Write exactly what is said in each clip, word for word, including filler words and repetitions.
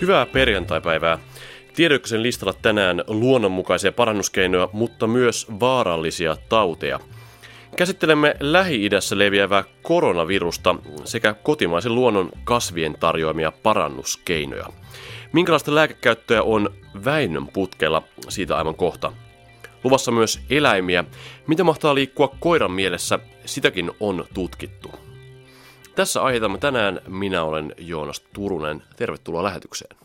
Hyvää perjantaipäivää. Tiedeykkösen listalla tänään luonnonmukaisia parannuskeinoja, mutta myös vaarallisia tauteja. Käsittelemme Lähi-idässä leviävää koronavirusta sekä kotimaisen luonnon kasvien tarjoamia parannuskeinoja. Minkälaista lääkekäyttöä on Väinön putkella, siitä aivan kohta. Luvassa myös eläimiä. Mitä mahtaa liikkua koiran mielessä, sitäkin on tutkittu. Tässä aiheutamme tänään. Minä olen Joonas Turunen. Tervetuloa lähetykseen.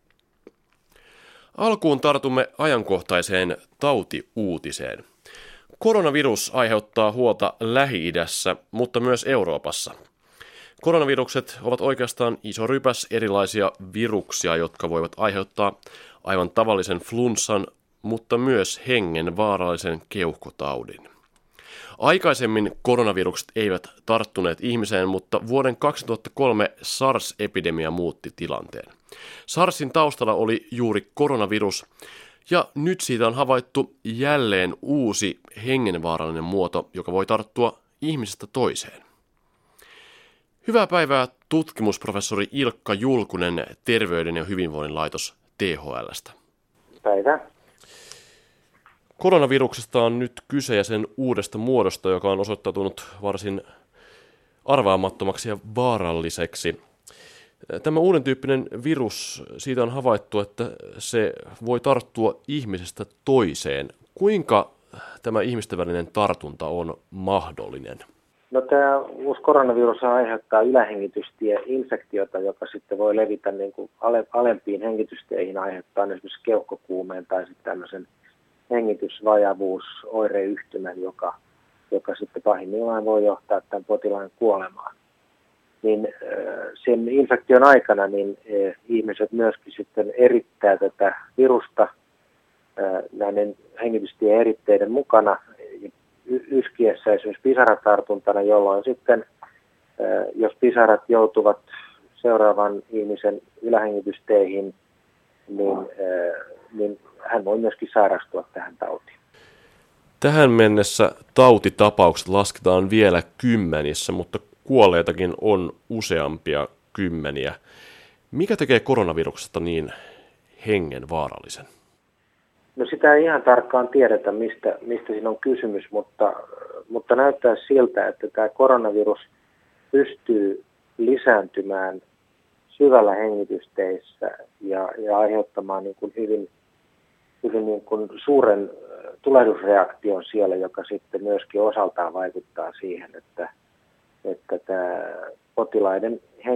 Alkuun tartumme ajankohtaiseen tautiuutiseen. Koronavirus aiheuttaa huolta Lähi-idässä, mutta myös Euroopassa. Koronavirukset ovat oikeastaan iso rypäs erilaisia viruksia, jotka voivat aiheuttaa aivan tavallisen flunssan, mutta myös hengenvaarallisen keuhkotaudin. Aikaisemmin koronavirukset eivät tarttuneet ihmiseen, mutta vuoden kaksituhattakolme SARS-epidemia muutti tilanteen. SARSin taustalla oli juuri koronavirus, ja nyt siitä on havaittu jälleen uusi hengenvaarallinen muoto, joka voi tarttua ihmisestä toiseen. Hyvää päivää tutkimusprofessori Ilkka Julkunen, Terveyden ja hyvinvoinnin laitos T H L:stä. Päivää. Koronaviruksesta on nyt kyse ja sen uudesta muodosta, joka on osoittautunut varsin arvaamattomaksi ja vaaralliseksi. Tämä uuden tyyppinen virus, siitä on havaittu, että se voi tarttua ihmisestä toiseen. Kuinka tämä ihmisten välinen tartunta on mahdollinen? No, tämä uusi koronavirus aiheuttaa ylähengitystieinfektiota, joka sitten voi levitä niin kuin ale, alempiin hengitysteihin, aiheuttaa esimerkiksi keuhkokuumeen tai sitten tämmöisen hengitysvajavuusoireyhtymän, joka, joka sitten pahimmillaan voi johtaa tämän potilaan kuolemaan. Niin sen infektion aikana niin ihmiset myöskin sitten erittää tätä virusta näiden hengitystieeritteiden mukana yskiessä esimerkiksi pisaratartuntana, jolloin sitten, jos pisarat joutuvat seuraavan ihmisen ylähengitysteihin, niin, niin hän voi myöskin sairastua tähän tautiin. Tähän mennessä tautitapaukset lasketaan vielä kymmenissä, mutta kuolleitakin on useampia kymmeniä. Mikä tekee koronaviruksesta niin hengenvaarallisen? No, sitä ei ihan tarkkaan tiedetä, mistä, mistä siinä on kysymys, mutta, mutta näyttää siltä, että tämä koronavirus pystyy lisääntymään syvällä hengitysteissä ja, ja aiheuttamaan niin kuin hyvin, hyvin niin kuin suuren tulehdusreaktion siellä, joka sitten myöskin osaltaan vaikuttaa siihen, että, että tämä potilaiden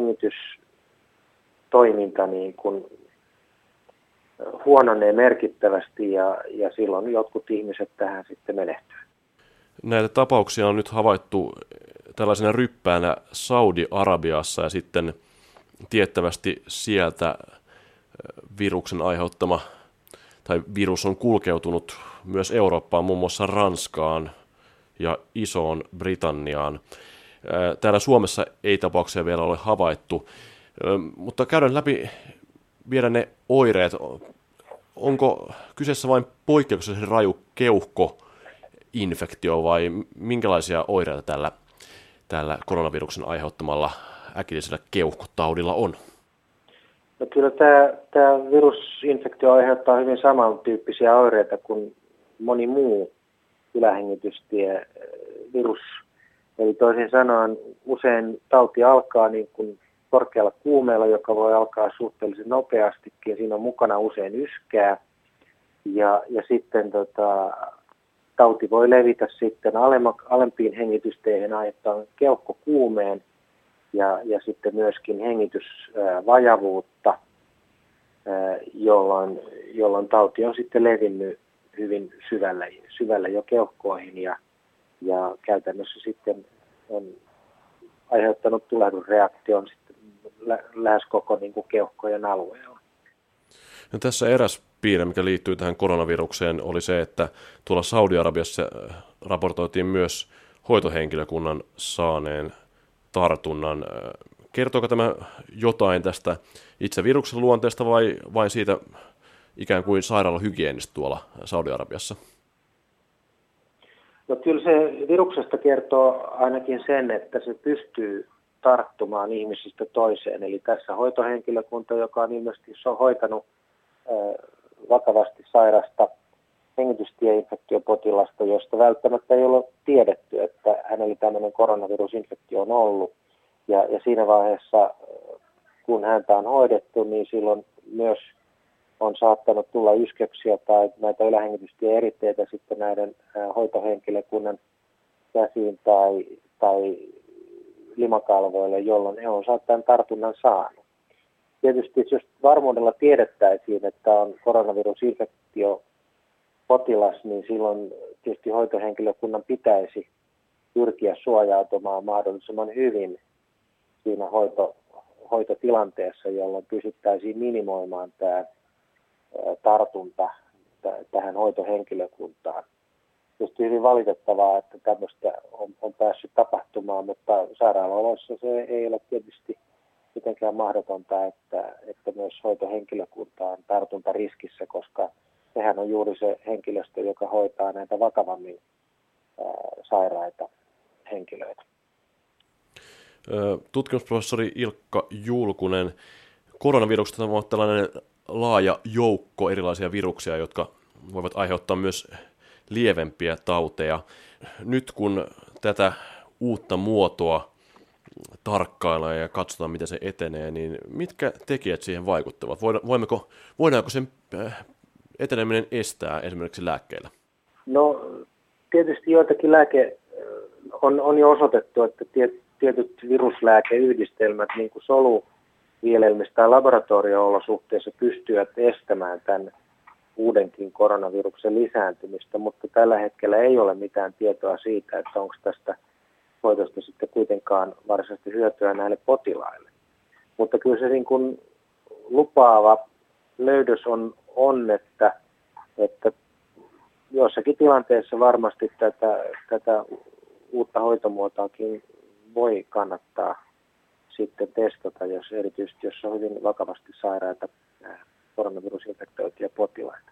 hengitystoiminta niin kuin huononee merkittävästi ja, ja silloin jotkut ihmiset tähän sitten menehtyvät. Näitä tapauksia on nyt havaittu tällaisena ryppäänä Saudi-Arabiassa ja sitten tiettävästi sieltä viruksen aiheuttama tai virus on kulkeutunut myös Eurooppaan, muun muassa Ranskaan ja Isoon Britanniaan. Täällä Suomessa ei tapauksia vielä ole havaittu, mutta käydään läpi vielä ne oireet. Onko kyseessä vain poikkeuksellisen raju keuhkoinfektio vai minkälaisia oireita tällä, tällä koronaviruksen aiheuttamalla äkillisellä keuhkotaudilla on? No, kyllä tämä, tämä virusinfektio aiheuttaa hyvin samantyyppisiä oireita kuin moni muu ylähengitystievirus. Eli toisin sanoen usein tauti alkaa niin kuin korkealla kuumeella, joka voi alkaa suhteellisen nopeastikin. Siinä on mukana usein yskää ja, ja sitten tota, tauti voi levitä sitten alemma, alempiin hengitysteihin aiheuttaen keuhkokuumeen ja, ja sitten myöskin hengitysvajavuutta, jolloin, jolloin tauti on sitten levinnyt hyvin syvälle, syvälle jo keuhkoihin ja, ja käytännössä sitten on aiheuttanut tulehdusreaktion sitten lähes koko niin kuin keuhkojen alueella. No, tässä eräs piirre, mikä liittyy tähän koronavirukseen, oli se, että tuolla Saudi-Arabiassa raportoitiin myös hoitohenkilökunnan saaneen tartunnan. Kertooko tämä jotain tästä itse viruksen luonteesta vai vain siitä ikään kuin sairaalahygienistä tuolla Saudi-Arabiassa? No, kyllä se viruksesta kertoo ainakin sen, että se pystyy tarttumaan ihmisistä toiseen. Eli tässä hoitohenkilökunta, joka on ilmeisesti hoitanut vakavasti sairasta hengitystieinfektiopotilasta, josta välttämättä ei ole tiedetty, että hänellä tämmöinen koronavirusinfektio on ollut. Ja, ja siinä vaiheessa, kun häntä on hoidettu, niin silloin myös on saattanut tulla yskeyksiä tai näitä ylähengitystieeritteitä sitten näiden hoitohenkilökunnan käsiin tai, tai limakalvoille, jolloin he on saattanut tartunnan saanut. Tietysti jos varmuudella tiedettäisiin, että on koronavirusinfektio potilas, niin silloin tietysti hoitohenkilökunnan pitäisi pyrkiä suojautumaan mahdollisimman hyvin siinä hoito, hoitotilanteessa, jolloin pysyttäisiin minimoimaan tämä tartunta tähän hoitohenkilökuntaan. Tietysti hyvin valitettavaa, että tämmöistä on, on päässyt tapahtumaan, mutta sairaaloissa se ei ole tietysti mitenkään mahdotonta, että, että myös hoitohenkilökunta on tartuntariskissä, koska sehän on juuri se henkilöstö, joka hoitaa näitä vakavammin ää, sairaita henkilöitä. Tutkimusprofessori Ilkka Julkunen, koronaviruksesta on tällainen laaja joukko erilaisia viruksia, jotka voivat aiheuttaa myös lievempiä tauteja. Nyt kun tätä uutta muotoa tarkkaillaan ja katsotaan, miten se etenee, niin mitkä tekijät siihen vaikuttavat? Voimmeko, voidaanko sen eteneminen estää esimerkiksi lääkkeillä? No tietysti joitakin lääke on, on jo osoitettu, että tietyt viruslääkeyhdistelmät, niin kuin soluvielelmissä tai laboratorio-olosuhteissa pystyvät estämään tämän uudenkin koronaviruksen lisääntymistä, mutta tällä hetkellä ei ole mitään tietoa siitä, että onko tästä hoidosta sitten kuitenkaan varsinaisesti hyötyä näille potilaille. Mutta kyllä se niin kuin lupaava löydös on, on että, että jossakin tilanteessa varmasti tätä, tätä uutta hoitomuotoakin voi kannattaa sitten testata, jos erityisesti jos on hyvin vakavasti sairaita koronavirusinfektioituja potilaita.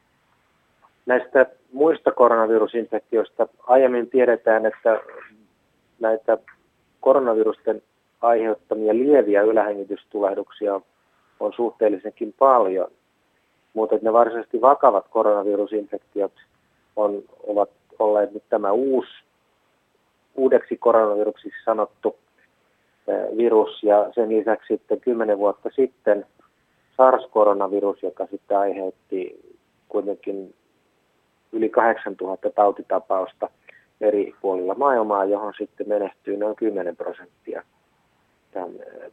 Näistä muista koronavirusinfektioista aiemmin tiedetään, että näitä koronavirusten aiheuttamia lieviä ylähengitystulehduksia on suhteellisenkin paljon, mutta ne varsinaisesti vakavat koronavirusinfektiot on, ovat olleet nyt tämä uusi, uudeksi koronaviruksiksi sanottu virus ja sen lisäksi sitten kymmenen vuotta sitten SARS-koronavirus, joka sitten aiheutti kuitenkin yli kahdeksantuhatta tautitapausta eri puolilla maailmaa, johon sitten menehtyy noin kymmenen prosenttia tämän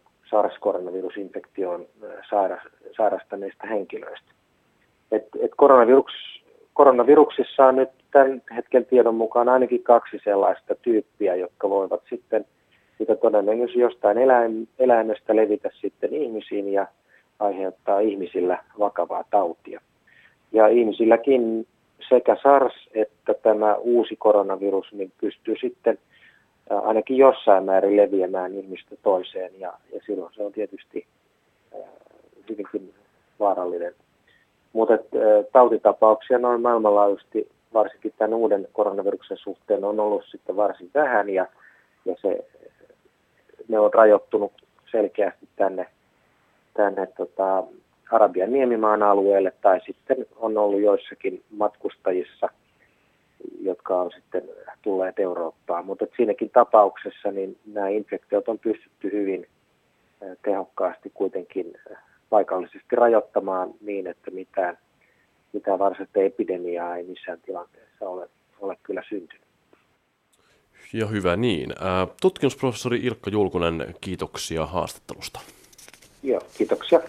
SARS-koronavirusinfektioon sairastaneista henkilöistä. Et, et koronavirus, koronaviruksissa on nyt tämän hetken tiedon mukaan ainakin kaksi sellaista tyyppiä, jotka voivat sitten sitä todennäköisesti jostain eläin, eläimestä levitä sitten ihmisiin ja aiheuttaa ihmisillä vakavaa tautia. Ja ihmisilläkin sekä SARS että tämä uusi koronavirus niin pystyy sitten ainakin jossain määrin leviämään ihmistä toiseen ja, ja silloin se on tietysti hyvinkin vaarallinen. Mutta tautitapauksia noin maailmanlaajuisesti, varsinkin tämän uuden koronaviruksen suhteen, on ollut sitten varsin vähän ja, ja se, ne on rajoittunut selkeästi tänne, tänne tota, Arabian niemimaan alueelle tai sitten on ollut joissakin matkustajissa, jotka on sitten tulleet Eurooppaan. Mutta siinäkin tapauksessa niin nämä infektiot on pystytty hyvin tehokkaasti kuitenkin paikallisesti rajoittamaan niin, että mitään, mitään varsinaista epidemiaa ei missään tilanteessa ole, ole kyllä syntynyt. Ja hyvä niin. Tutkimusprofessori Ilkka Julkunen, kiitoksia haastattelusta. Joo, kiitoksia.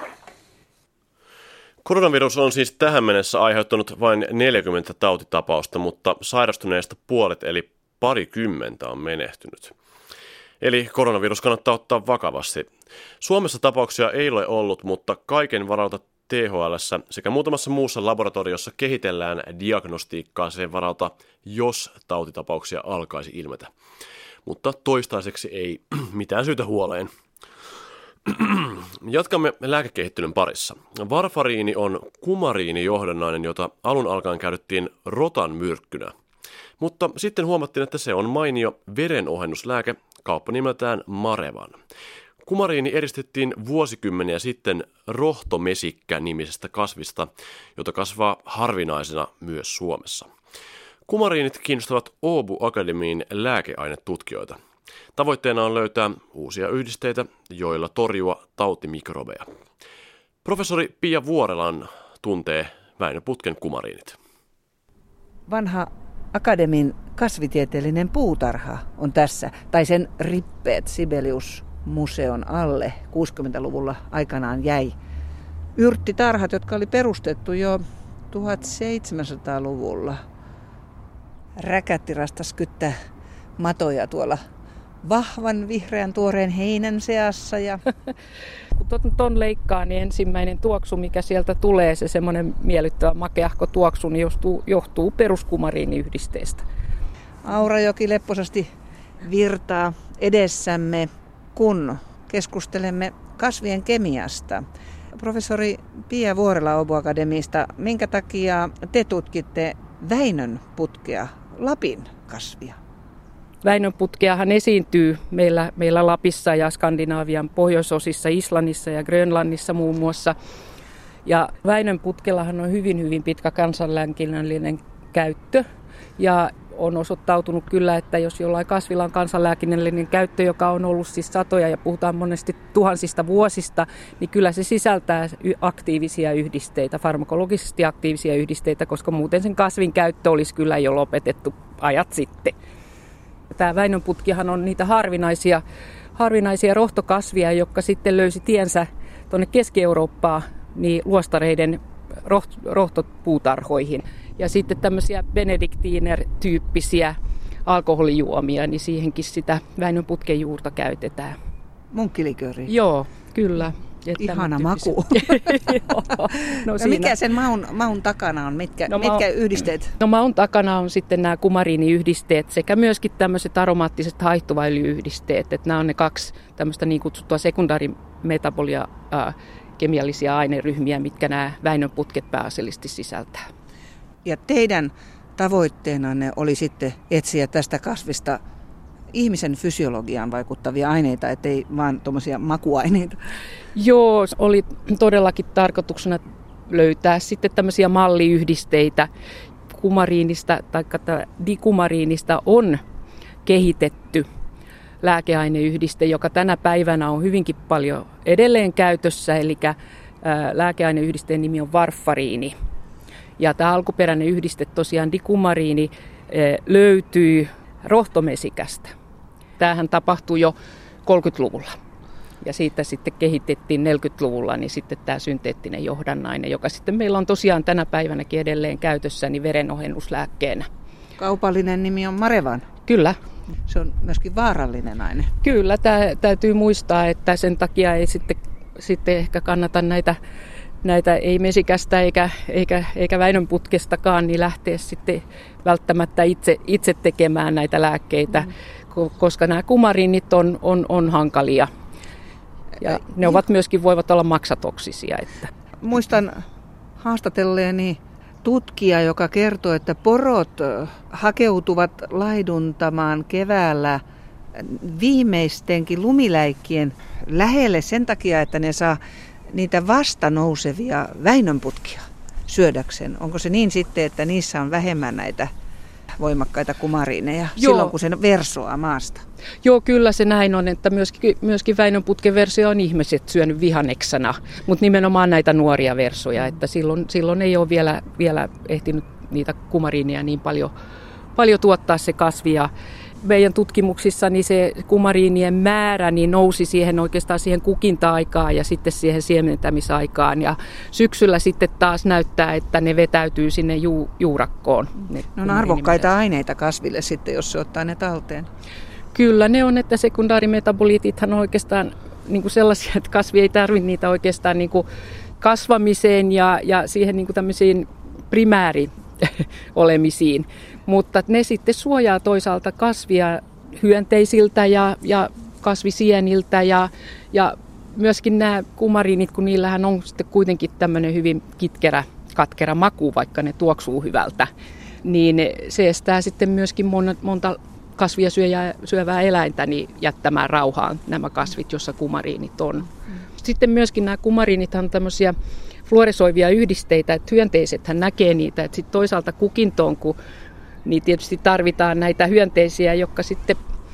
Koronavirus on siis tähän mennessä aiheuttanut vain neljäkymmentä tautitapausta, mutta sairastuneista puolet eli parikymmentä on menehtynyt. Eli koronavirus kannattaa ottaa vakavasti. Suomessa tapauksia ei ole ollut, mutta kaiken varalta T H L:ssä sekä muutamassa muussa laboratoriossa kehitellään diagnostiikkaa sen varalta, jos tautitapauksia alkaisi ilmetä. Mutta toistaiseksi ei mitään syytä huoleen. Jatkamme lääkekehittelyn parissa. Varfariini on kumariinijohdannainen, jota alun alkaen käytettiin rotan myrkkynä. Mutta sitten huomattiin, että se on mainio verenohennuslääke, kauppa nimeltään Marevan. Kumariini eristettiin vuosikymmeniä sitten rohtomesikkä-nimisestä kasvista, jota kasvaa harvinaisena myös Suomessa. Kumariinit kiinnostavat Åbo Akademiin lääkeainetutkijoita. Tavoitteena on löytää uusia yhdisteitä, joilla torjua tautimikrobeja. Professori Pia Vuorelan tuntee Väinö Putken kumariinit. Vanha Akademin kasvitieteellinen puutarha on tässä, tai sen rippeet Sibelius-museon alle kuusikymmentäluvulla aikanaan jäi. Yrttitarhat, jotka oli perustettu jo tuhatseitsemänsataaluvulla. Räkätti rastas kyttää matoja tuolla vahvan vihreän tuoreen heinän seassa. Ja kun ton, ton leikkaa, niin ensimmäinen tuoksu, mikä sieltä tulee, se semmoinen miellyttävä makeahko tuoksu, niin johtuu, johtuu peruskumariiniyhdisteestä. Aurajoki lepposasti virtaa edessämme, kun keskustelemme kasvien kemiasta. Professori Pia Vuorela Åbo Akademista, minkä takia te tutkitte Väinön putkea, Lapin kasvia? Väinön putkeahan esiintyy meillä, meillä Lapissa ja Skandinaavian pohjoisosissa, Islannissa ja Grönlannissa muun muassa. Ja Väinön putkellahan on hyvin, hyvin pitkä kansanlääkinnällinen käyttö. Ja on osoittautunut kyllä, että jos jollain kasvilla on kansanlääkinnällinen käyttö, joka on ollut siis satoja ja puhutaan monesti tuhansista vuosista, niin kyllä se sisältää aktiivisia yhdisteitä, farmakologisesti aktiivisia yhdisteitä, koska muuten sen kasvin käyttö olisi kyllä jo lopetettu ajat sitten. Tämä Väinön putkihan on niitä harvinaisia, harvinaisia rohtokasvia, jotka sitten löysi tiensä tuonne Keski-Eurooppaan niin luostareiden roht, rohtopuutarhoihin. Ja sitten tämmöisiä benediktiiner-tyyppisiä alkoholijuomia, niin siihenkin sitä Väinön putken juurta käytetään. Munkkilikööri. Joo, kyllä. Ihana maku. no, no mikä sen maun, maun takana on? Mitkä, no, mitkä maun, yhdisteet? No maun takana on sitten nämä kumariiniyhdisteet sekä myöskin tämmöiset aromaattiset haihtuvaöljyyhdisteet. Että nämä on ne kaksi tämmöistä niin kutsuttua sekundaarimetabolia äh, kemiallisia aineryhmiä, mitkä nämä Väinön putket pääasiallisesti sisältää. Ja teidän tavoitteenanne oli sitten etsiä tästä kasvista ihmisen fysiologiaan vaikuttavia aineita, ettei vaan tuommoisia makuaineita. Joo, oli todellakin tarkoituksena löytää sitten tämmöisiä malliyhdisteitä. Kumariinista tai dikumariinista on kehitetty lääkeaineyhdiste, joka tänä päivänä on hyvinkin paljon edelleen käytössä, eli lääkeaineyhdisteen nimi on varfariini. Ja tämä alkuperäinen yhdiste, tosiaan dikumariini, löytyy rohtomesikästä. Tämähän tapahtui jo kolmekymmentäluvulla ja siitä sitten kehitettiin neljäkymmentäluvulla niin sitten tämä synteettinen johdannainen, joka sitten meillä on tosiaan tänä päivänäkin edelleen käytössä niin verenohennuslääkkeenä. Kaupallinen nimi on Marevan. Kyllä. Se on myöskin vaarallinen aine. Kyllä, tämä täytyy muistaa, että sen takia ei sitten, sitten ehkä kannata näitä näitä ei mesikästä eikä, eikä, eikä Väinön putkestakaan, niin lähteä sitten välttämättä itse, itse tekemään näitä lääkkeitä, mm. koska nämä kumariinit on, on, on hankalia. Ja ne ovat myöskin, voivat olla maksatoksisia. Että. Muistan haastatelleeni tutkija, joka kertoo, että porot hakeutuvat laiduntamaan keväällä viimeistenkin lumiläikkien lähelle sen takia, että ne saa niitä vasta nousevia Väinönputkia syödäkseen. Onko se niin sitten, että niissä on vähemmän näitä voimakkaita kumariineja Joo. silloin, kun se versoaa maasta? Joo, kyllä se näin on, että myöskin, myöskin Väinönputken versio on ihmiset syönyt vihaneksana, mutta nimenomaan näitä nuoria versoja, että silloin, silloin ei ole vielä, vielä ehtinyt niitä kumariineja niin paljon, paljon tuottaa se kasvi. Ja meidän tutkimuksissa niin se kumariinien määrä niin nousi siihen oikeastaan siihen kukinta-aikaan ja sitten siihen siementämisaikaan. Ja syksyllä sitten taas näyttää, että ne vetäytyy sinne ju- juurakkoon. Ne on arvokkaita aineita kasville sitten, jos se ottaa ne talteen. Kyllä ne on, että sekundaarimetabolitithan on oikeastaan niin kuin sellaisia, että kasvi ei tarvitse niitä oikeastaan niin kuin kasvamiseen ja, ja siihen niin kuin tämmöisiin primääri olemisiin, mutta ne sitten suojaa toisaalta kasvia hyönteisiltä ja, ja kasvisieniltä ja, ja myöskin nämä kumariinit, kun niillähän on sitten kuitenkin tämmöinen hyvin kitkerä, katkera maku, vaikka ne tuoksuu hyvältä, niin se estää sitten myöskin monta, monta kasvia syövää, syövää eläintä niin jättämään rauhaan nämä kasvit, jossa kumariinit on. Sitten myöskin nämä kumariinithan on tämmöisiä fluoresoivia yhdisteitä, että hyönteisethän näkee niitä, että sitten toisaalta kukintoon, kun niin tietysti tarvitaan näitä hyönteisiä, jotka sitten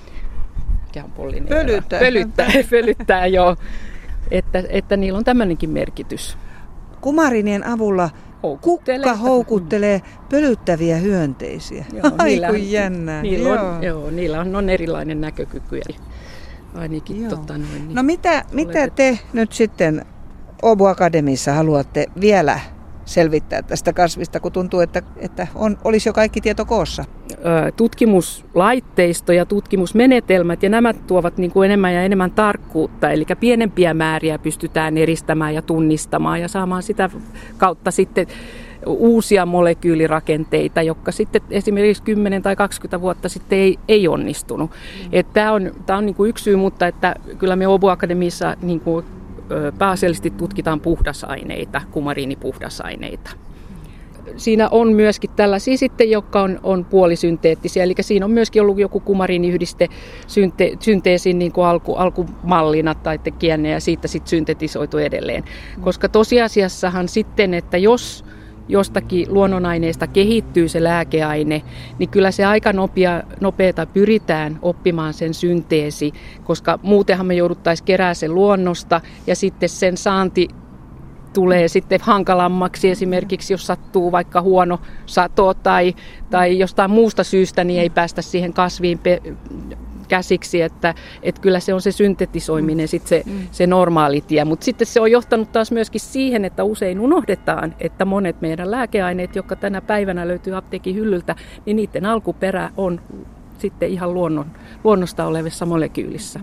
pölyttää, pölyttää, pölyttää joo, että, että niillä on tämmöinenkin merkitys. Kumariinien avulla kukka houkuttelee pölyttäviä hyönteisiä. Joo, Ai kun jännää. Niillä on, joo, niillä on, on erilainen näkökyky. Ainakin, tota, noin, niin no mitä, mitä te nyt sitten Åbo Akademissa haluatte vielä selvittää tästä kasvista, kun tuntuu, että, että on, olisi jo kaikki tieto koossa? Tutkimuslaitteisto ja tutkimusmenetelmät, ja nämä tuovat niin kuin enemmän ja enemmän tarkkuutta, eli pienempiä määriä pystytään eristämään ja tunnistamaan ja saamaan sitä kautta sitten uusia molekyylirakenteita, jotka sitten esimerkiksi kymmenen tai kaksikymmentä vuotta sitten ei, ei onnistunut. Mm. Tämä on, tämä on niin kuin yksi syy, mutta että kyllä me Åbo Akademissa niin kuin pääasiallisesti tutkitaan puhdasaineita, kumariinipuhdasaineita. Siinä on myöskin tällaisia sitten, jotka on, on puolisynteettisiä, eli siinä on myöskin ollut joku kumariiniyhdiste synte, synteesin niin kuin alku, alkumallina tai tekijänne ja siitä sitten syntetisoitu edelleen. Koska tosiasiassahan sitten, että jos jostakin luonnonaineesta kehittyy se lääkeaine, niin kyllä se aika nopea, nopeata pyritään oppimaan sen synteesi, koska muutenhan me jouduttaisiin kerää sen luonnosta ja sitten sen saanti tulee sitten hankalammaksi esimerkiksi, jos sattuu vaikka huono sato tai, tai jostain muusta syystä, niin ei päästä siihen kasviin pe- käsiksi, että, että kyllä se on se syntetisoiminen sitten se, se normaali tie. Mutta sitten se on johtanut taas myöskin siihen, että usein unohdetaan, että monet meidän lääkeaineet, jotka tänä päivänä löytyy apteekin hyllyltä, niin niiden alkuperä on sitten ihan luonnon, luonnosta olevissa molekyylissä.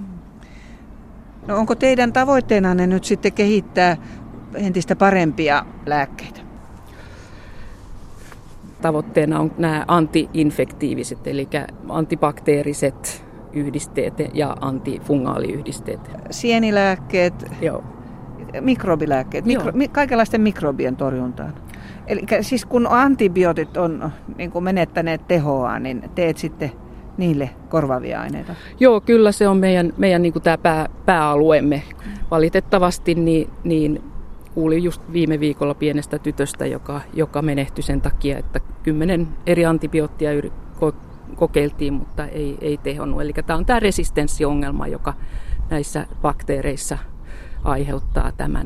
No onko teidän tavoitteenanne nyt sitten kehittää entistä parempia lääkkeitä? Tavoitteena on nämä anti-infektiiviset, eli antibakteeriset yhdisteet ja antifungaaliyhdisteet. Sienilääkkeet, Joo. mikrobilääkkeet, mikro, Joo. kaikenlaisten mikrobien torjuntaan. Eli siis kun antibiootit on niin kuin menettäneet tehoaan, niin teet sitten niille korvaavia aineita? Joo, kyllä se on meidän, meidän niin kuin tämä pää, pääalueemme. Valitettavasti niin, niin kuulin just viime viikolla pienestä tytöstä, joka, joka menehtyi sen takia, että kymmenen eri antibioottia kokeiltiin, mutta ei, ei tehonnut. Eli tämä on tämä resistenssiongelma, joka näissä bakteereissa aiheuttaa tämän.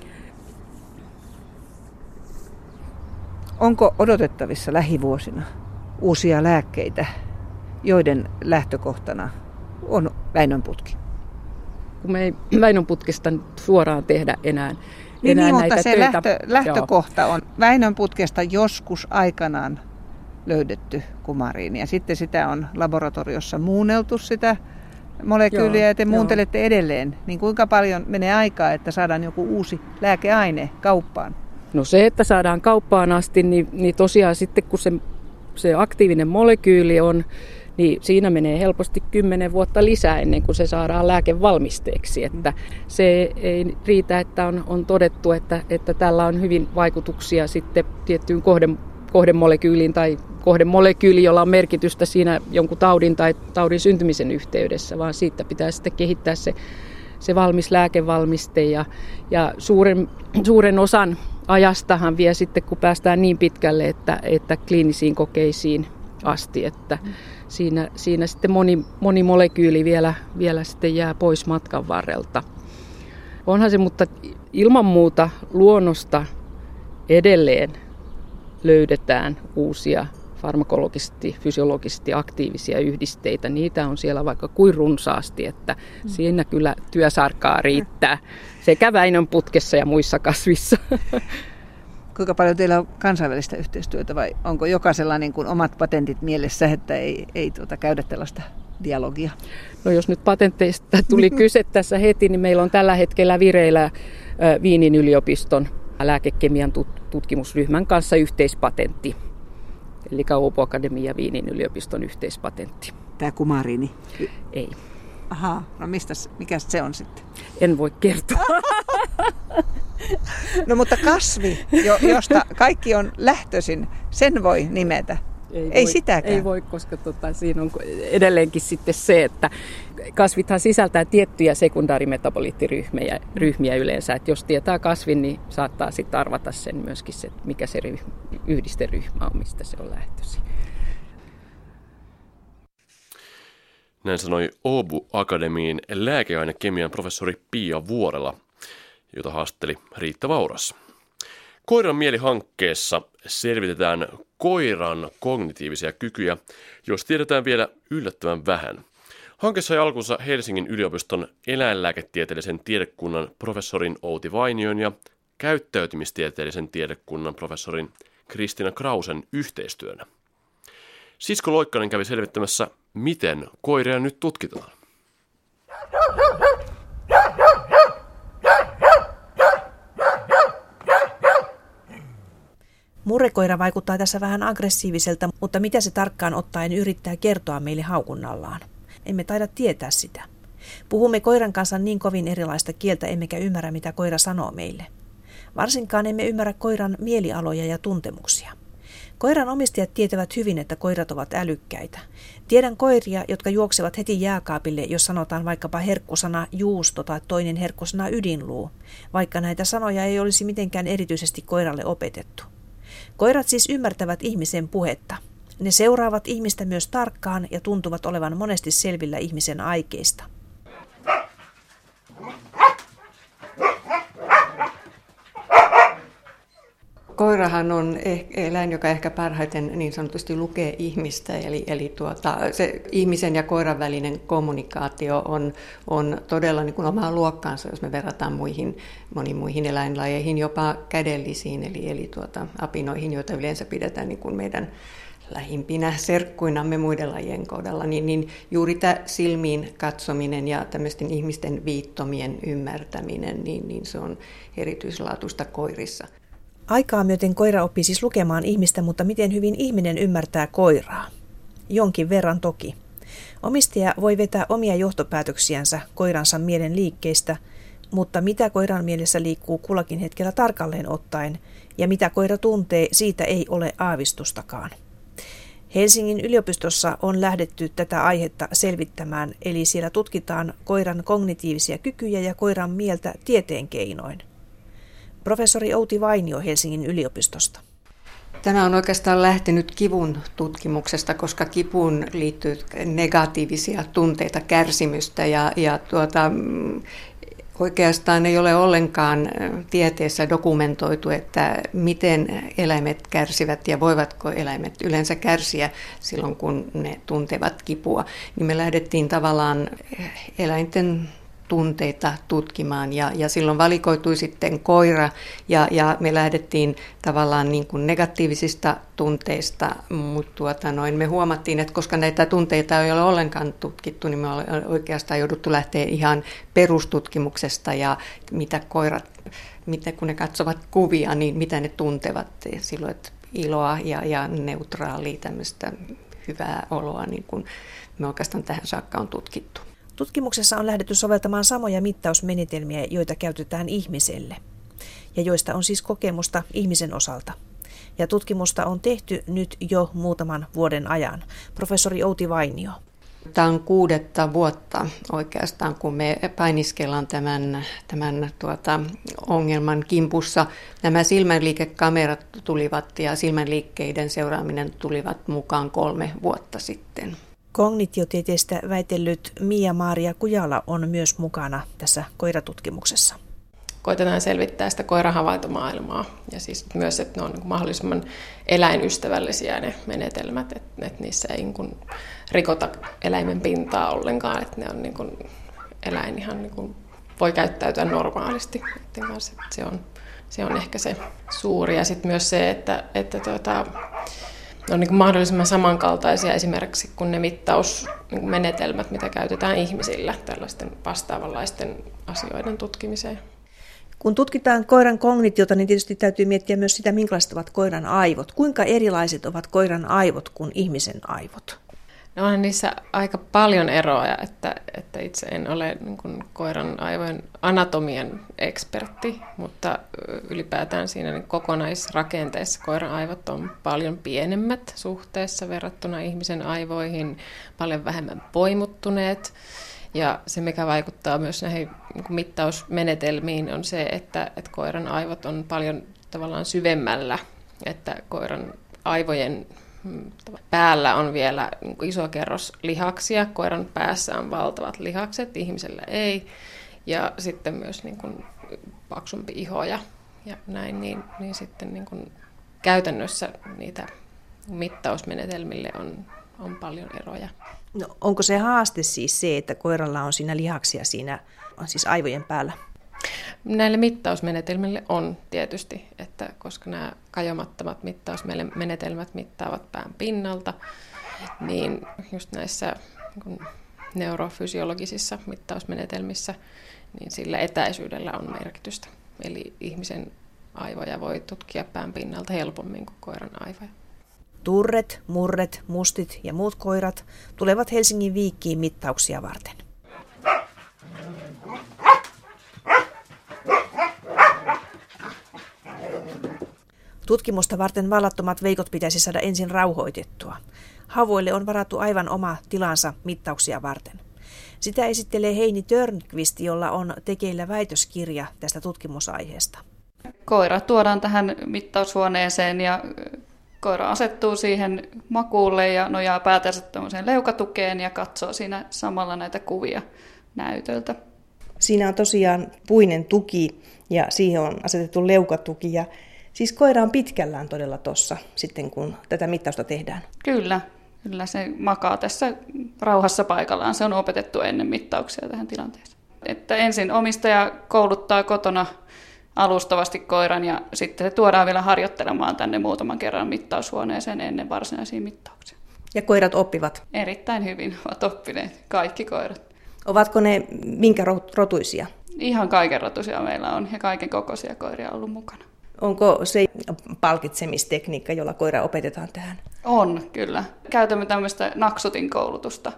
Onko odotettavissa lähivuosina uusia lääkkeitä, joiden lähtökohtana on Väinönputki? Kun me ei Väinönputkesta suoraan tehdä enää, niin, enää niin, näitä mutta se töitä. lähtö, lähtökohta on Väinönputkesta joskus aikanaan löydetty kumariini. Ja sitten sitä on laboratoriossa muunneltu sitä molekyyliä ja te muuntelette edelleen. Niin kuinka paljon menee aikaa, että saadaan joku uusi lääkeaine kauppaan? No se, että saadaan kauppaan asti, niin, niin tosiaan sitten kun se, se aktiivinen molekyyli on, niin siinä menee helposti kymmenen vuotta lisää ennen kuin se saadaan lääkevalmisteeksi. Että se ei riitä, että on, on todettu, että, että tällä on hyvin vaikutuksia sitten tiettyyn kohden, kohdemolekyyliin tai kohdemolekyyli, jolla on merkitystä siinä jonkun taudin tai taudin syntymisen yhteydessä, vaan siitä pitää sitten kehittää se, se valmis lääkevalmiste ja, ja suuren, suuren osan ajastahan vie sitten, kun päästään niin pitkälle, että, että kliinisiin kokeisiin asti, että siinä, siinä sitten moni, moni molekyyli vielä, vielä sitten jää pois matkan varrelta. Onhan se, mutta ilman muuta luonnosta edelleen löydetään uusia farmakologisesti, fysiologisesti aktiivisia yhdisteitä. Niitä on siellä vaikka kuin runsaasti, että mm. siinä kyllä työsarkaa riittää sekä Väinönputkessa ja muissa kasvissa. Kuinka paljon teillä on kansainvälistä yhteistyötä vai onko jokaisella niin kuin omat patentit mielessä, että ei, ei tuota käydä tällaista dialogia? No jos nyt patenteista tuli kyse tässä heti, niin meillä on tällä hetkellä vireillä Viinin yliopiston lääkekemian tutkimusryhmän kanssa yhteispatentti. Eli Åbo Akademia ja Viinin yliopiston yhteispatentti. Tämä kumariini? Ei. Ahaa, no mistäs, mikäs se on sitten? En voi kertoa. No mutta kasvi, josta kaikki on lähtöisin, sen voi nimetä. Ei, Ei voi, sitäkään. Ei voi, koska tota, siinä on edelleenkin sitten se, että kasvithan sisältää tiettyjä sekundaarimetabolittiryhmiä ryhmiä yleensä. Että jos tietää kasvin, niin saattaa sitten arvata sen myöskin, se, mikä se ryhmä, yhdisteryhmä on, mistä se on lähtöisin. Näin sanoi Åbo Akademiin lääkeainekemian professori Pia Vuorela, jota haastatteli Riitta Vauras. Koiran mieli-hankkeessa selvitetään koiran kognitiivisia kykyjä, jos tiedetään vielä yllättävän vähän. Hanke sai alkunsa Helsingin yliopiston eläinlääketieteellisen tiedekunnan professorin Outi Vainion ja käyttäytymistieteellisen tiedekunnan professorin Kristiina Krausen yhteistyönä. Sisko Loikkanen kävi selvittämässä, miten koiria nyt tutkitaan. Murrekoira vaikuttaa tässä vähän aggressiiviselta, mutta mitä se tarkkaan ottaen yrittää kertoa meille haukunnallaan? Emme taida tietää sitä. Puhumme koiran kanssa niin kovin erilaista kieltä, emmekä ymmärrä, mitä koira sanoo meille. Varsinkaan emme ymmärrä koiran mielialoja ja tuntemuksia. Koiran omistajat tietävät hyvin, että koirat ovat älykkäitä. Tiedän koiria, jotka juoksevat heti jääkaapille, jos sanotaan vaikkapa herkkusana juusto tai toinen herkkusana ydinluu, vaikka näitä sanoja ei olisi mitenkään erityisesti koiralle opetettu. Koirat siis ymmärtävät ihmisen puhetta. Ne seuraavat ihmistä myös tarkkaan ja tuntuvat olevan monesti selvillä ihmisen aikeista. Koirahan on eläin, joka ehkä parhaiten niin sanotusti lukee ihmistä, eli, eli tuota, se ihmisen ja koiran välinen kommunikaatio on, on todella niin kuin omaa luokkaansa, jos me verrataan muihin, moniin muihin eläinlajeihin, jopa kädellisiin, eli, eli tuota, apinoihin, joita yleensä pidetään niin kuin meidän lähimpinä serkkuinamme muiden lajien kohdalla, niin, niin juuri tämä silmiin katsominen ja tämmöisten ihmisten viittomien ymmärtäminen, niin, niin se on erityislaatuista koirissa. Aikaa myöten koira oppii siis lukemaan ihmistä, mutta miten hyvin ihminen ymmärtää koiraa? Jonkin verran toki. Omistaja voi vetää omia johtopäätöksiänsä koiransa mielen liikkeistä, mutta mitä koiran mielessä liikkuu kullakin hetkellä tarkalleen ottaen ja mitä koira tuntee, siitä ei ole aavistustakaan. Helsingin yliopistossa on lähdetty tätä aihetta selvittämään, eli siellä tutkitaan koiran kognitiivisia kykyjä ja koiran mieltä tieteen keinoin. Professori Outi Vainio Helsingin yliopistosta. Tämä on oikeastaan lähtenyt kivun tutkimuksesta, koska kipuun liittyy negatiivisia tunteita, kärsimystä ja, ja tuota, oikeastaan ei ole ollenkaan tieteessä dokumentoitu, että miten eläimet kärsivät ja voivatko eläimet yleensä kärsiä silloin, kun ne tuntevat kipua. Niin me lähdettiin tavallaan eläinten tunteita tutkimaan ja, ja silloin valikoitui sitten koira ja, ja me lähdettiin tavallaan niin kuin negatiivisista tunteista, mutta tuota noin, me huomattiin, että koska näitä tunteita ei ole ollenkaan tutkittu, niin me ollaan oikeastaan jouduttu lähteä ihan perustutkimuksesta ja mitä koirat, mitä, kun ne katsovat kuvia, niin mitä ne tuntevat silloin, että iloa ja, ja neutraalia tämmöistä hyvää oloa, niin kuin me oikeastaan tähän saakka on tutkittu. Tutkimuksessa on lähdetty soveltamaan samoja mittausmenetelmiä, joita käytetään ihmiselle, ja joista on siis kokemusta ihmisen osalta. Ja tutkimusta on tehty nyt jo muutaman vuoden ajan. Professori Outi Vainio. Tämä on kuudetta vuotta oikeastaan, kun me painiskellaan tämän, tämän tuota, ongelman kimpussa. Nämä silmänliikekamerat tulivat ja silmänliikkeiden seuraaminen tulivat mukaan kolme vuotta sitten. Kognitiotieteestä väitellyt Mia-Maaria Kujala on myös mukana tässä koiratutkimuksessa. Koitetaan selvittää sitä koiran havaintomaailmaa ja siis myös, että ne on mahdollisimman eläinystävällisiä ne menetelmät, että, että niissä ei niin kuin rikota eläimen pintaa ollenkaan, että ne on niin kuin, eläin ihan niin kuin voi käyttäytyä normaalisti. Kanssa, että se, on, se on ehkä se suuri ja sitten myös se, että, että tuota, ne on niin kuin mahdollisimman samankaltaisia esimerkiksi kuin ne mittausmenetelmät, mitä käytetään ihmisillä tällaisten vastaavanlaisten asioiden tutkimiseen. Kun tutkitaan koiran kognitiota, niin tietysti täytyy miettiä myös sitä, minkälaiset ovat koiran aivot. Kuinka erilaiset ovat koiran aivot kuin ihmisen aivot? No onhan niissä aika paljon eroja, että, että itse en ole niin kuin koiran aivojen anatomian ekspertti, mutta ylipäätään siinä niin kokonaisrakenteessa koiran aivot on paljon pienemmät suhteessa verrattuna ihmisen aivoihin, paljon vähemmän poimuttuneet. Ja se, mikä vaikuttaa myös näihin niin kuin mittausmenetelmiin, on se, että, että koiran aivot on paljon tavallaan syvemmällä, että koiran aivojen päällä on vielä iso kerros lihaksia, koiran päässä on valtavat lihakset, ihmisellä ei, ja sitten myös niin kuin paksumpi iho ja, ja näin, niin, niin sitten niin kuin käytännössä niitä mittausmenetelmille on, on paljon eroja. No, onko se haaste siis se, että koiralla on siinä lihaksia siinä siis aivojen päällä? Näille mittausmenetelmille on tietysti, että koska nämä kajomattomat mittausmenetelmät mittaavat pään pinnalta, niin just näissä niin neurofysiologisissa mittausmenetelmissä, niin sillä etäisyydellä on merkitystä. Eli ihmisen aivoja voi tutkia pään pinnalta helpommin kuin koiran aivoja. Turret, murret, mustit ja muut koirat tulevat Helsingin Viikkiin mittauksia varten. Tutkimusta varten vallattomat veikot pitäisi saada ensin rauhoitettua. Hauvoille on varattu aivan oma tilansa mittauksia varten. Sitä esittelee Heini Törnqvist, jolla on tekeillä väitöskirja tästä tutkimusaiheesta. Koira tuodaan tähän mittaushuoneeseen ja koira asettuu siihen makuulle ja nojaa päätänsä tämmöiseen leukatukeen ja katsoo siinä samalla näitä kuvia näytöltä. Siinä on tosiaan puinen tuki ja siihen on asetettu leukatuki. Ja siis koira on pitkällään todella tuossa sitten, kun tätä mittausta tehdään. Kyllä, kyllä se makaa tässä rauhassa paikallaan. Se on opetettu ennen mittauksia tähän tilanteeseen. Että ensin omistaja kouluttaa kotona alustavasti koiran ja sitten se tuodaan vielä harjoittelemaan tänne muutaman kerran mittaushuoneeseen ennen varsinaisia mittauksia. Ja koirat oppivat? Erittäin hyvin ovat oppineet, kaikki koirat. Ovatko ne minkä rotuisia? Ihan kaiken rotuisia meillä on ja kaiken kokoisia koiria ollut mukana. Onko se palkitsemistekniikka, jolla koira opetetaan tähän? On, kyllä. Käytämme tämmöistä naksutin koulutusta.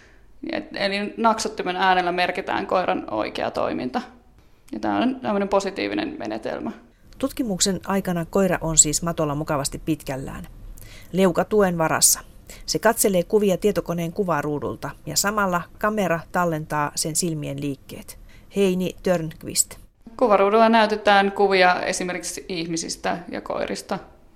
Eli naksuttimen äänellä merkitään koiran oikea toiminta. Ja tämä on tämmöinen positiivinen menetelmä. Tutkimuksen aikana koira on siis matolla mukavasti pitkällään. Leukatuen varassa. Se katselee kuvia tietokoneen kuvaruudulta ja samalla kamera tallentaa sen silmien liikkeet. Heini Törnqvist. Kuvaruudulla näytetään kuvia esimerkiksi ihmisistä ja koirista.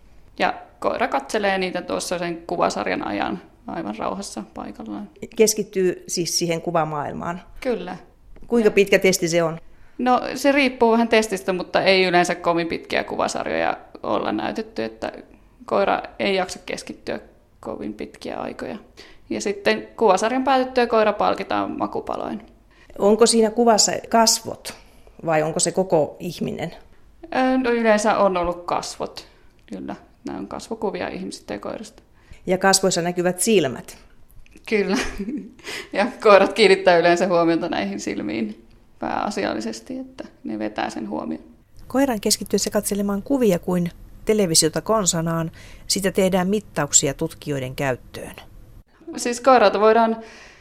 Ja koira katselee niitä tuossa sen kuvasarjan ajan aivan rauhassa paikallaan. Keskittyy siis siihen kuvamaailmaan? Kyllä. Kuinka pitkä testi se on? No se riippuu vähän testistä, mutta ei yleensä kovin pitkiä kuvasarjoja olla näytetty, että koira ei jaksa keskittyä kovin pitkiä aikoja. Ja sitten kuvasarjan päätyttyä koira palkitaan makupaloin. Onko siinä kuvassa kasvot vai onko se koko ihminen? No yleensä on ollut kasvot, kyllä. Nämä on kasvokuvia ihmisistä ja koirista. Ja kasvoissa näkyvät silmät? Kyllä. Ja koirat kiinnittää yleensä huomiota näihin silmiin pääasiallisesti, että ne vetää sen huomioon. Koiran keskittyessä katselemaan kuvia kuin televisiota konsanaan, sitä tehdään mittauksia tutkijoiden käyttöön. Siis koiralta voidaan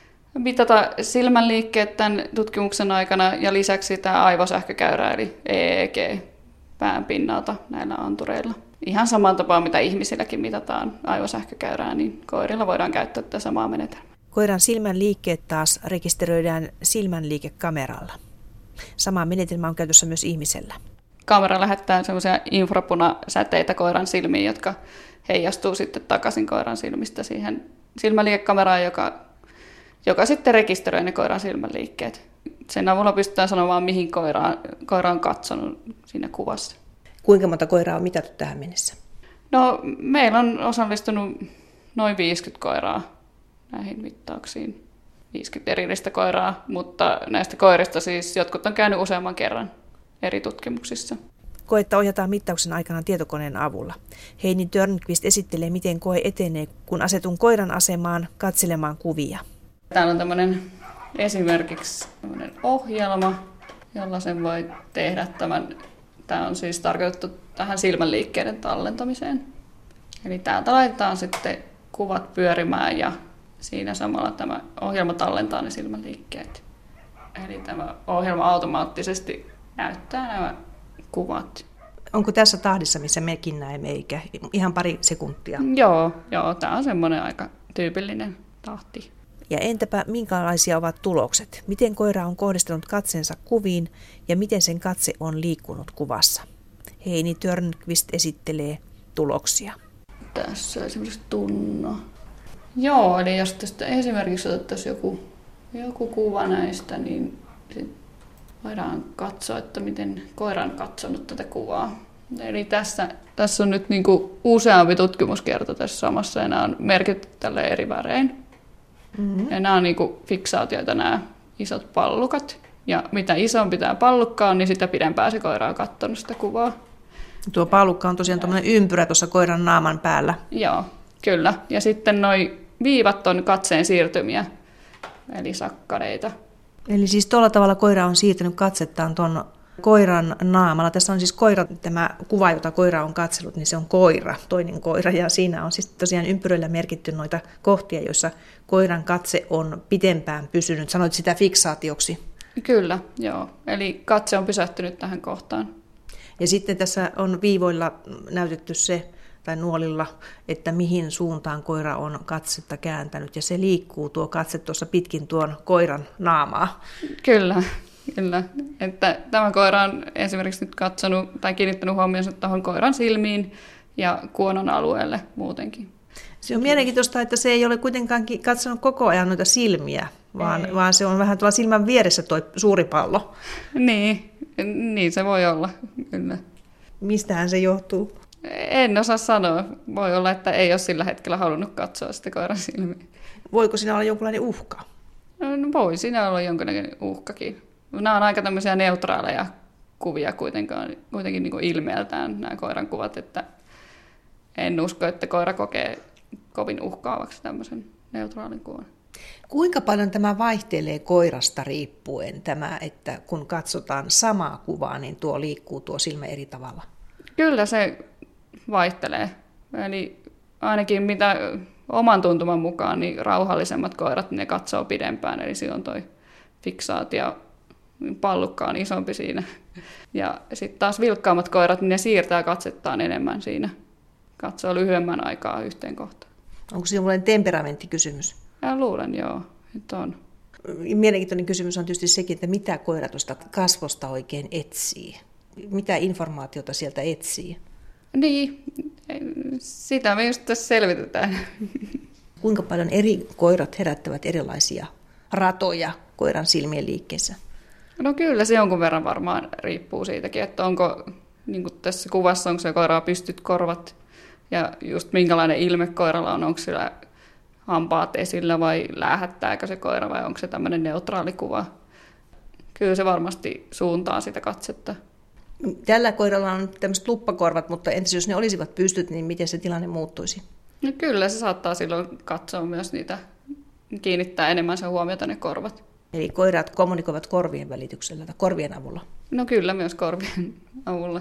mitata silmänliikkeet tämän tutkimuksen aikana ja lisäksi tämä aivosähkökäyrä eli E E G pään pinnalta näillä antureilla. Ihan samaan tapaan, mitä ihmisilläkin mitataan aivosähkökäyrää, niin koirilla voidaan käyttää tätä samaa menetelmää. Koiran silmänliikkeet taas rekisteröidään silmänliikekameralla. Sama menetelmä on käytössä myös ihmisellä. Kamera lähettää semmoisia infrapunasäteitä koiran silmiin, jotka heijastuu sitten takaisin koiran silmistä siihen silmänliikekameraan, joka, joka sitten rekisteröi ne koiran silmänliikkeet. Sen avulla pystytään sanomaan, mihin koira, koira on katsonut siinä kuvassa. Kuinka monta koiraa on mitattu tähän mennessä? No, meillä on osallistunut noin viisikymmentä koiraa näihin mittauksiin. viisikymmentä erillistä koiraa, mutta näistä koirista siis jotkut on käynyt useamman kerran eri tutkimuksissa. Koetta ohjataan mittauksen aikana tietokoneen avulla. Heini Törnqvist esittelee, miten koe etenee, kun asetun koiran asemaan katselemaan kuvia. Täällä on tämmöinen esimerkiksi tämmöinen ohjelma, jolla sen voi tehdä tämän. Tämä on siis tarkoitettu tähän silmänliikkeiden tallentamiseen. Eli täältä laitetaan sitten kuvat pyörimään ja siinä samalla tämä ohjelma tallentaa ne silmäliikkeet. Eli tämä ohjelma automaattisesti näyttää nämä kuvat. Onko tässä tahdissa, missä mekin näemme, eikä ihan pari sekuntia? Joo, joo, tämä on semmoinen aika tyypillinen tahti. Ja entäpä minkälaisia ovat tulokset? Miten koira on kohdistanut katseensa kuviin ja miten sen katse on liikkunut kuvassa? Heini Törnqvist esittelee tuloksia. Tässä esimerkiksi tunno. Joo, eli jos tästä esimerkiksi otettaisiin joku, joku kuva näistä, niin voidaan katsoa, että miten koira on katsonut tätä kuvaa. Eli tässä, tässä on nyt niin kuin useampi tutkimuskerta tässä samassa ja nämä on merkitty tälle eri värein. Mm-hmm. Ja nämä on niin kuin fiksaatioita, nämä isot pallukat. Ja mitä isompi tämä pallukka on, niin sitä pidempään se koira on katsonut sitä kuvaa. Tuo pallukka on tosiaan tuommoinen ympyrä tuossa koiran naaman päällä. Joo, kyllä. Ja sitten nuo viivat on katseen siirtymiä, eli sakkareita. Eli siis tuolla tavalla koira on siirtänyt katsettaan tuon koiran naamalla. Tässä on siis koira, tämä kuva, jota koira on katsellut, niin se on koira, toinen koira. Ja siinä on siis tosiaan ympyröillä merkitty noita kohtia, joissa koiran katse on pitempään pysynyt. Sanoit sitä fiksaatioksi. Kyllä, joo. Eli katse on pysähtynyt tähän kohtaan. Ja sitten tässä on viivoilla näytetty se, tai nuolilla, että mihin suuntaan koira on katsetta kääntänyt. Ja se liikkuu tuo katse tuossa pitkin tuon koiran naamaa. Kyllä, kyllä. Että tämä koira on esimerkiksi nyt katsonut tai kiinnittänyt huomionsa tuohon koiran silmiin ja kuonon alueelle muutenkin. Se on mielenkiintoista, että se ei ole kuitenkaan katsonut koko ajan noita silmiä, vaan, vaan se on vähän tuolla silmän vieressä tuo suuri pallo. Niin, niin se voi olla, kyllä. Mistähän se johtuu? En osaa sanoa. Voi olla, että ei ole sillä hetkellä halunnut katsoa sitä koiran silmiä. Voiko siinä olla jonkinlainen uhka? No, voi siinä olla jonkinlainen uhkakin. Nämä on aika tämmöisiä neutraaleja kuvia kuitenkaan, kuitenkin niin kuin ilmeeltään nämä koiran kuvat, että en usko, että koira kokee kovin uhkaavaksi tämmöisen neutraalin kuvan. Kuinka paljon tämä vaihtelee koirasta riippuen, tämä, että kun katsotaan samaa kuvaa, niin tuo liikkuu tuo silmä eri tavalla? Kyllä se vaihtelee. Eli ainakin mitä oman tuntuman mukaan, niin rauhallisemmat koirat, ne katsoo pidempään. Eli silloin toi fiksaatio pallukka on isompi siinä. Ja sitten taas vilkkaammat koirat, niin ne siirtää katsettaan enemmän siinä. Katsoo lyhyemmän aikaa yhteen kohtaan. Onko se jonkinlainen temperamenttikysymys? Ja luulen, joo, että on. Mielenkiintoinen kysymys on tietysti sekin, että mitä koira tuosta kasvosta oikein etsii? Mitä informaatiota sieltä etsii? Niin, sitä me just tässä selvitetään. Kuinka paljon eri koirat herättävät erilaisia ratoja koiran silmien liikkeessä? No kyllä se jonkun verran varmaan riippuu siitäkin, että onko niin kuin tässä kuvassa, onko se koiraa pystyt korvat ja just minkälainen ilme koiralla on, onko sillä hampaat esillä vai läähättääkö se koira vai onko se tämmöinen neutraali kuva. Kyllä se varmasti suuntaa sitä katsetta. Tällä koiralla on tämmöiset luppakorvat, mutta entäs jos ne olisivat pystyt, niin miten se tilanne muuttuisi? No kyllä se saattaa silloin katsoa myös niitä, kiinnittää enemmän sen huomiota ne korvat. Eli koirat kommunikoivat korvien välityksellä tai korvien avulla? No kyllä myös korvien avulla.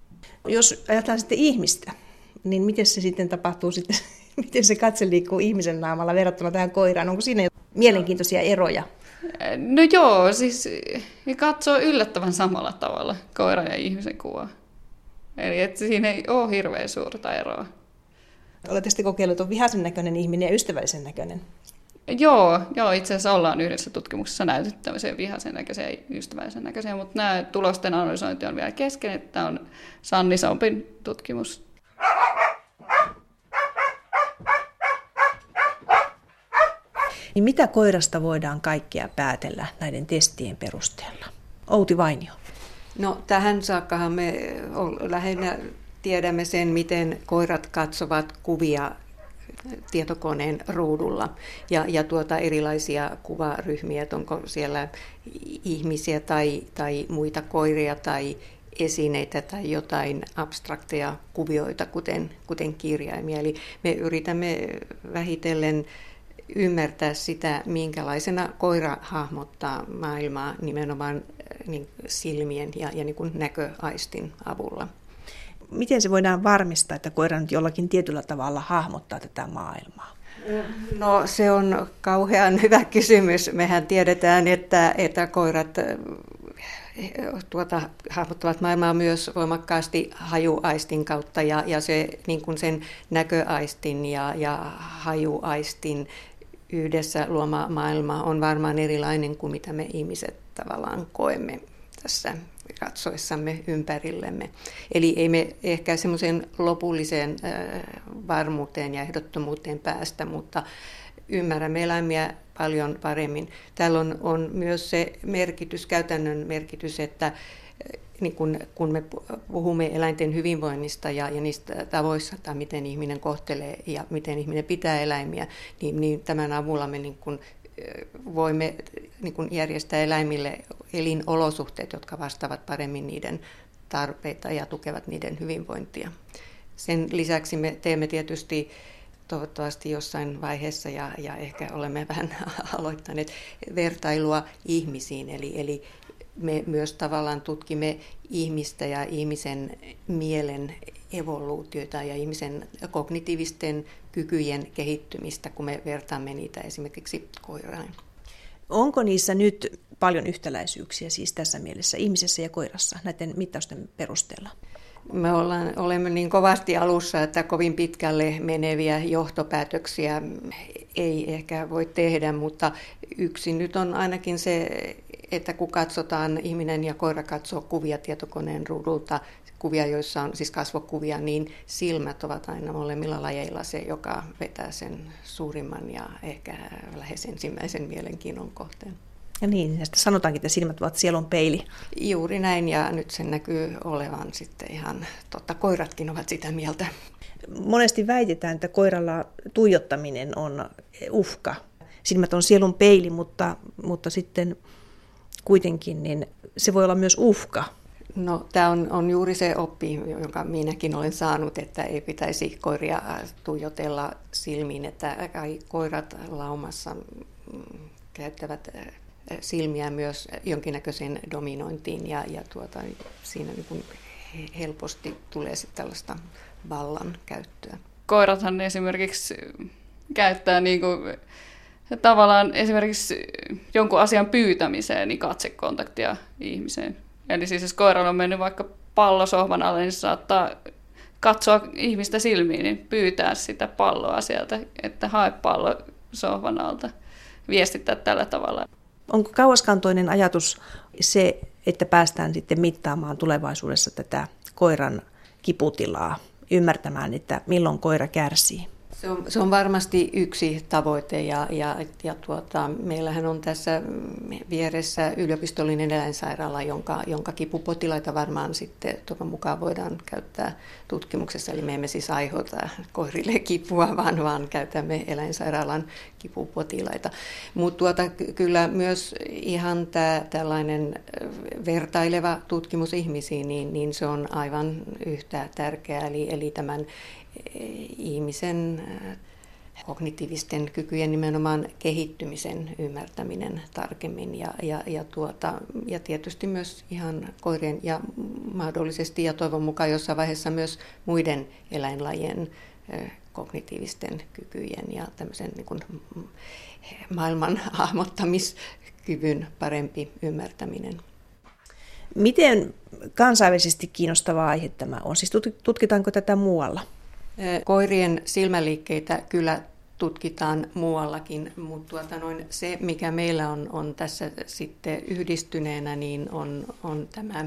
Jos ajatellaan sitten ihmistä, niin miten se sitten tapahtuu sitten, miten se katse liikkuu ihmisen naamalla verrattuna tähän koiraan? Onko siinä mielenkiintoisia eroja? No joo, siis katsoo yllättävän samalla tavalla koiran ja ihmisen kuvaa. Eli että siinä ei ole hirveän suurta eroa. Oletteko te kokeillut, että on vihaisen näköinen ihminen ja ystävällisen näköinen? Joo, joo, itse asiassa ollaan yhdessä tutkimuksessa näytetty tämmöiseen vihaisen näköiseen ja ystävällisen näköiseen, mutta nämä tulosten analysointi on vielä kesken, että tämä on Sanni Sompin tutkimus. Niin mitä koirasta voidaan kaikkea päätellä näiden testien perusteella? Outi Vainio. No tähän saakkahan me lähinnä tiedämme sen, miten koirat katsovat kuvia tietokoneen ruudulla ja, ja tuota erilaisia kuvaryhmiä, että onko siellä ihmisiä tai, tai muita koiria tai esineitä tai jotain abstrakteja kuvioita, kuten, kuten kirjaimia. Eli me yritämme vähitellen ymmärtää sitä, minkälaisena koira hahmottaa maailmaa nimenomaan niin silmien ja, ja niin kuin näköaistin avulla. Miten se voidaan varmistaa, että koira nyt jollakin tietyllä tavalla hahmottaa tätä maailmaa? No se on kauhean hyvä kysymys. Mehän tiedetään, että, että koirat tuota, hahmottavat maailmaa myös voimakkaasti hajuaistin kautta ja, ja se, niin kuin sen näköaistin ja, ja hajuaistin yhdessä luoma maailma on varmaan erilainen kuin mitä me ihmiset tavallaan koemme tässä katsoessamme ympärillemme. Eli ei me ehkä semmoiseen lopulliseen varmuuteen ja ehdottomuuteen päästä, mutta ymmärrämme eläimiä paljon paremmin. Täällä on, on myös se merkitys, käytännön merkitys, että niin kun, kun me puhumme eläinten hyvinvoinnista ja, ja niistä tavoista, tai miten ihminen kohtelee ja miten ihminen pitää eläimiä, niin, niin tämän avulla me niin kun voimme niin kun järjestää eläimille elinolosuhteet, jotka vastaavat paremmin niiden tarpeita ja tukevat niiden hyvinvointia. Sen lisäksi me teemme tietysti toivottavasti jossain vaiheessa ja, ja ehkä olemme vähän aloittaneet vertailua ihmisiin, eli, eli me myös tavallaan tutkimme ihmistä ja ihmisen mielen evoluutiota ja ihmisen kognitiivisten kykyjen kehittymistä, kun me vertaamme niitä esimerkiksi koiraan. Onko niissä nyt paljon yhtäläisyyksiä siis tässä mielessä ihmisessä ja koirassa näiden mittausten perusteella? Me ollaan, olemme niin kovasti alussa, että kovin pitkälle meneviä johtopäätöksiä ei ehkä voi tehdä, mutta yksi nyt on ainakin se, että kun katsotaan, ihminen ja koira katsoo kuvia tietokoneen ruudulta, kuvia, joissa on siis kasvokuvia, niin silmät ovat aina molemmilla lajeilla se, joka vetää sen suurimman ja ehkä lähes ensimmäisen mielenkiinnon kohteen. Ja niin, sitä sanotaankin, että silmät ovat sielun peili. Juuri näin, ja nyt sen näkyy olevan sitten ihan, totta, koiratkin ovat sitä mieltä. Monesti väitetään, että koiralla tuijottaminen on uhka. Silmät on sielun peili, mutta, mutta sitten kuitenkin niin se voi olla myös uhka. No, tämä on, on juuri se oppi, jonka minäkin olen saanut, että ei pitäisi koiria tuijotella silmiin, että koirat laumassa käyttävät silmiä myös jonkinnäköiseen dominointiin ja, ja tuota, siinä niin kuin helposti tulee sitten tällaista vallan käyttöä. Koirathan esimerkiksi käyttää niin kuin, tavallaan esimerkiksi jonkun asian pyytämiseen niin katsekontaktia ihmiseen. Eli siis jos koiralla on mennyt vaikka pallo sohvan alle, niin se saattaa katsoa ihmistä silmiin, niin pyytää sitä palloa sieltä, että hae pallo sohvan alta, viestittää tällä tavalla. Onko kauaskantoinen ajatus se, että päästään sitten mittaamaan tulevaisuudessa tätä koiran kiputilaa, ymmärtämään, että milloin koira kärsii? Se on, se on varmasti yksi tavoite ja, ja, ja tuota, meillähän on tässä vieressä yliopistollinen eläinsairaala, jonka, jonka kipupotilaita varmaan sitten toivon mukaan voidaan käyttää tutkimuksessa. Eli me emme siis aiheuta koirille kipua, vaan, vaan käytämme eläinsairaalan kipupotilaita. Mutta tuota, kyllä myös ihan tämä tällainen vertaileva tutkimus ihmisiin, niin, niin se on aivan yhtä tärkeää. Eli, eli tämän ihmisen kognitiivisten kykyjen nimenomaan kehittymisen ymmärtäminen tarkemmin ja, ja, ja, tuota, ja tietysti myös ihan koirien ja mahdollisesti ja toivon mukaan jossain vaiheessa myös muiden eläinlajien kognitiivisten kykyjen ja tämmöisen niin kuin maailman hahmottamiskyvyn parempi ymmärtäminen. Miten kansainvälisesti kiinnostava aihe tämä on? Siis tutkitaanko tätä muualla? Koirien silmäliikkeitä kyllä tutkitaan muuallakin, mutta tuota noin, se mikä meillä on, on tässä sitten yhdistyneenä, niin on, on tämä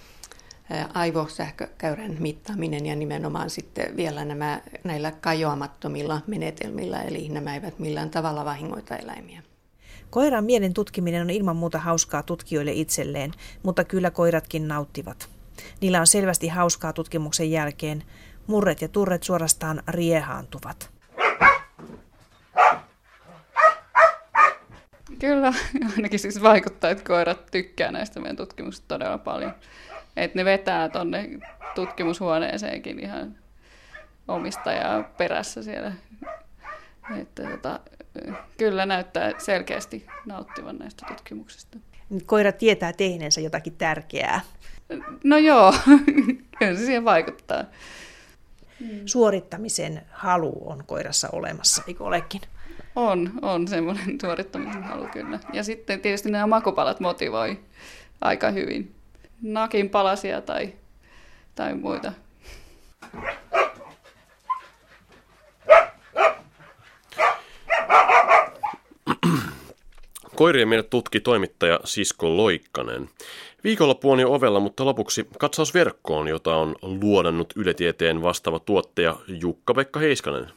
aivosähkökäyrän mittaaminen ja nimenomaan sitten vielä nämä näillä kajoamattomilla menetelmillä, eli nämä eivät millään tavalla vahingoita eläimiä. Koiran mielen tutkiminen on ilman muuta hauskaa tutkijoille itselleen, mutta kyllä koiratkin nauttivat. Niillä on selvästi hauskaa tutkimuksen jälkeen. Murret ja turret suorastaan riehaantuvat. Kyllä, ainakin siis vaikuttaa, että koirat tykkää näistä meidän tutkimuksista todella paljon. Että ne vetää tuonne tutkimushuoneeseenkin ihan omistajaa perässä siellä. Että, tota, kyllä näyttää selkeästi nauttivan näistä tutkimuksista. Koira tietää tehneensä jotakin tärkeää. No joo, kyllä se siihen vaikuttaa. Suorittamisen halu on koirassa olemassa, eikö olekin? On, on semmoinen suorittamisen halu kyllä. Ja sitten tietysti nämä makupalat motivoi aika hyvin. Nakin palasia tai, tai muita. Koirien meidät tutki toimittaja Sisko Loikkanen. Viikonloppu on jo ovella, mutta lopuksi katsaus verkkoon, jota on luodannut Yle Tieteen vastaava tuottaja Jukka-Pekka Heiskanen.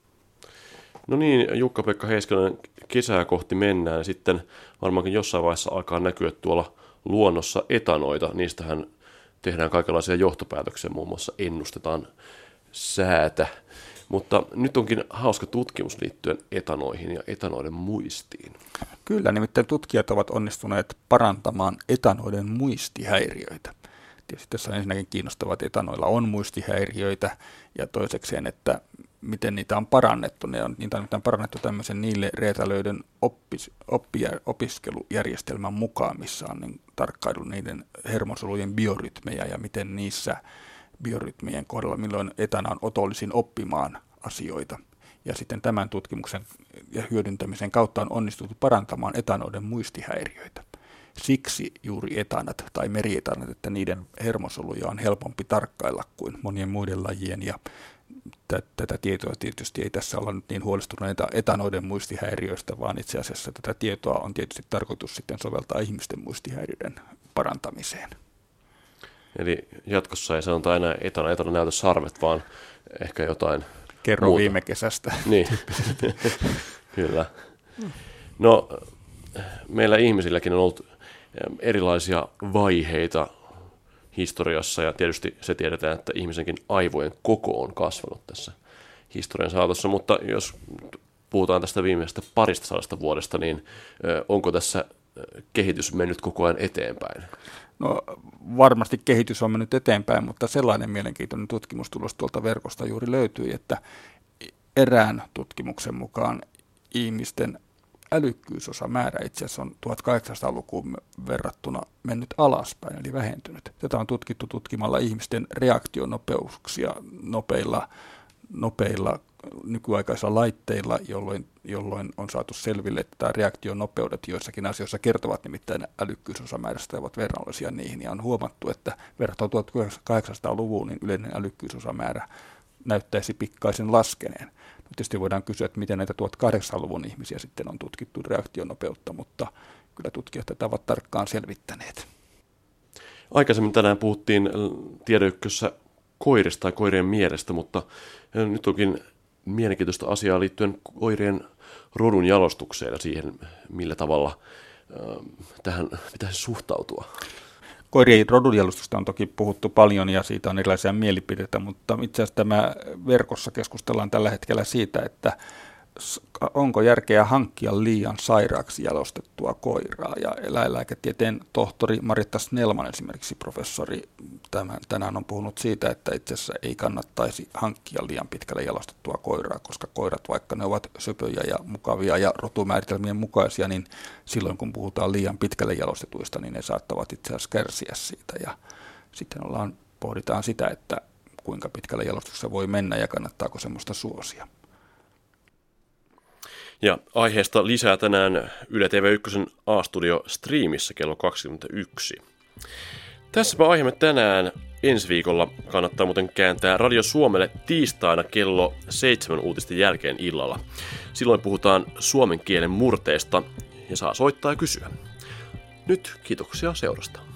No niin, Jukka-Pekka Heiskanen, kesää kohti mennään ja sitten varmaankin jossain vaiheessa alkaa näkyä tuolla luonnossa etanoita. Niistähän tehdään kaikenlaisia johtopäätöksiä, muun muassa ennustetaan säätä. Mutta nyt onkin hauska tutkimus liittyen etanoihin ja etanoiden muistiin. Kyllä, nimittäin tutkijat ovat onnistuneet parantamaan etanoiden muistihäiriöitä. Tietysti tässä on ensinnäkin kiinnostavaa, että etanoilla on muistihäiriöitä ja toisekseen, että miten niitä on parannettu. Ne on, niitä on parannettu tämmöisen niille räätälöiden oppis, oppi, opiskelujärjestelmän mukaan, missä on niin tarkkailu niiden hermosolujen biorytmejä ja miten niissä biorytmien kohdalla, milloin etana on otollisin oppimaan asioita. Ja sitten tämän tutkimuksen ja hyödyntämisen kautta on onnistuttu parantamaan etanoiden muistihäiriöitä. Siksi juuri etanat tai merietanat, että niiden hermosoluja on helpompi tarkkailla kuin monien muiden lajien. Ja tätä tietoa tietysti ei tässä olla nyt niin huolestuneita etanoiden muistihäiriöistä, vaan itse asiassa tätä tietoa on tietysti tarkoitus sitten soveltaa ihmisten muistihäiriöiden parantamiseen. Eli jatkossa ei sanota enää etana, etana näytä sarvet, vaan ehkä jotain Kerro muuta. Viime kesästä. Niin, kyllä. No, meillä ihmisilläkin on ollut erilaisia vaiheita historiassa ja tietysti se tiedetään, että ihmisenkin aivojen koko on kasvanut tässä historian saatossa, mutta jos puhutaan tästä viimeisestä parista sadasta vuodesta, niin onko tässä kehitys mennyt koko ajan eteenpäin? No varmasti kehitys on mennyt eteenpäin, mutta sellainen mielenkiintoinen tutkimustulos tuolta verkosta juuri löytyi, että erään tutkimuksen mukaan ihmisten älykkyysosamäärä itse asiassa on tuhatkahdeksansataalukuun verrattuna mennyt alaspäin, eli vähentynyt. Tätä on tutkittu tutkimalla ihmisten reaktionopeuksia nopeilla, nopeilla nykyaikaisilla laitteilla, jolloin, jolloin on saatu selville, että tämä reaktionopeudet joissakin asioissa kertovat nimittäin älykkyysosamäärästä ja ovat verrannollisia niihin. Ja on huomattu, että verrattuna tuhatkahdeksansataaluvuun niin yleinen älykkyysosamäärä näyttäisi pikkaisen laskeneen. No, tietysti voidaan kysyä, että miten näitä tuhatkahdeksansataaluvun ihmisiä sitten on tutkittu reaktionopeutta, mutta kyllä tutkijat tätä ovat tarkkaan selvittäneet. Aikaisemmin tänään puhuttiin Tiedeykkössä koirista tai koirien mielestä, mutta nyt onkin mielenkiintoista asiaa liittyen koirien rodun jalostukseen ja siihen, millä tavalla äh, tähän pitäisi suhtautua. Koirien rodunjalostusta on toki puhuttu paljon ja siitä on erilaisia mielipiteitä, mutta itse asiassa tämä verkossa keskustellaan tällä hetkellä siitä, että onko järkeä hankkia liian sairaaksi jalostettua koiraa. Ja eläinlääketieteen tohtori Maritta Snellman, esimerkiksi professori, tämän, tänään on puhunut siitä, että itse asiassa ei kannattaisi hankkia liian pitkälle jalostettua koiraa, koska koirat, vaikka ne ovat söpöjä ja mukavia ja rotumääritelmien mukaisia, niin silloin kun puhutaan liian pitkälle jalostetuista, niin ne saattavat itse asiassa kärsiä siitä. Ja sitten ollaan, pohditaan sitä, että kuinka pitkälle jalostuksessa voi mennä ja kannattaako semmoista suosia. Ja aiheesta lisää tänään Yle T V yksi A-studio striimissä kello kaksikymmentäyksi. Tässäpä aiheemme tänään. Ensi viikolla kannattaa muuten kääntää Radio Suomelle tiistaina kello seitsemän uutisten jälkeen illalla. Silloin puhutaan suomen kielen murteesta ja saa soittaa ja kysyä. Nyt kiitoksia seurasta.